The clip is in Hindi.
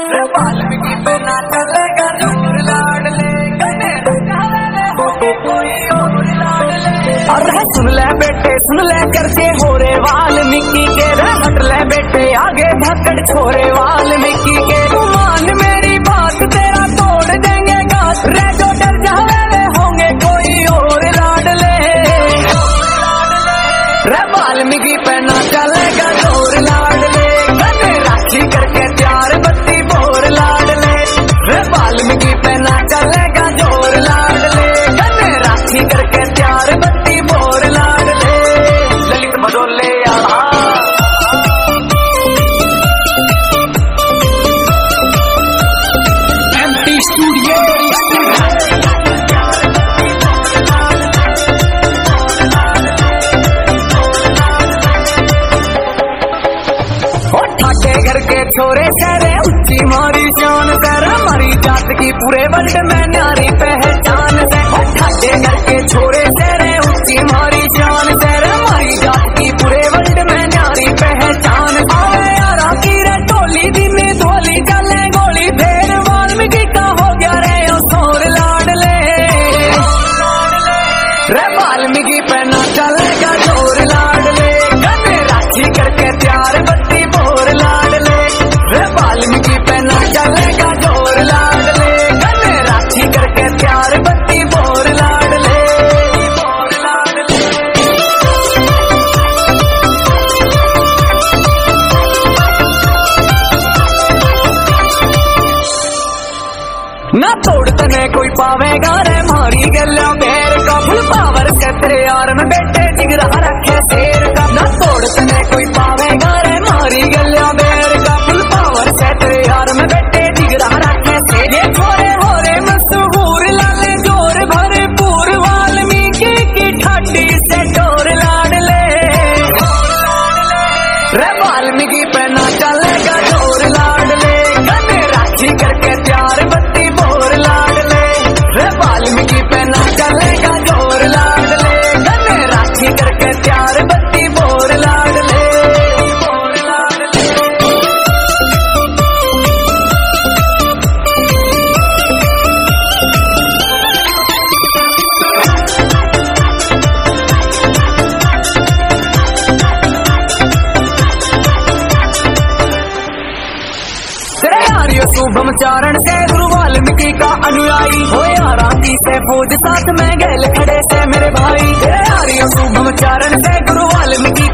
वाल्मीकि पे ना चलेगा जोर लाडले कोई और लाडले। अरे सुन ले बेटे सुन ले करके हो रे वाल्मीकि के रे हट ले बेटे आगे धक्कड़ छोरे वाल्मीकि के मान मेरी बात तेरा तोड़ देंगे घाट रे जो डर जावे होंगे कोई और लाडले रे वाल्मीकि पे ना चलेगा जोर लाडले राखी करके प्यार बत्ती बोर लाडले रे वाल्मीकि पे ना चलेगा जोर लाडले राखी करके प्यार बत्ती बोर लाडले। ललित बदोले एमटी स्टूडियो घर के छोरे सहरे उच्ची मारी शान कर हमारी जात की पूरे वर्ल्ड में न्यारी पहचान से ठाटे घर के छोरे सहरे उच्ची मारी शान कर हमारी जात की पूरे वर्ल्ड में न्यारी पहचान आवे यारा की रे टोली दिन धोली चले गोली फेर वाल्मीकि का हो गया रे सोर लाडले रे वाल्मीकि पे ना चलेगा जोर लाडले राखी करके प्यार बत्ती बोर लाडले वाल्मीकि पे ना चलेगा जोर लाडले राखी करके प्यार बत्ती बोर लाडले बोर लाडले। ना तोड़ तने कोई पावेगा रे मारी गल्या बेर का फुल पावर से तेरे यार में बेटे जिगरा रखे शेर का ना तोड़ तने कोई पावेगा रे मारी गल्या बेर का फुल पावर से तेरे यार में बेटे जिगरा रखे शेर ये छोरे हो रे मशहूर लाले जोर भरे पूर वाल्मीकि की ठाटी से डोर लाडले रे वाल्मीकि पे ना चलेगा जोर लाडले राखी करके प्यार बत्ती बोर लाडले रे वाल्मीकि पे ना चलेगा जोर लाडले राखी करके प्यार बत्ती बोर लाडले बोर लाडले। शुभम चारण से गुरु वाल्मीकि का अनुयायी हो याराती से फौज साथ में गैल खड़े से मेरे भाई शुभम चारण से गुरु वाल्मीकि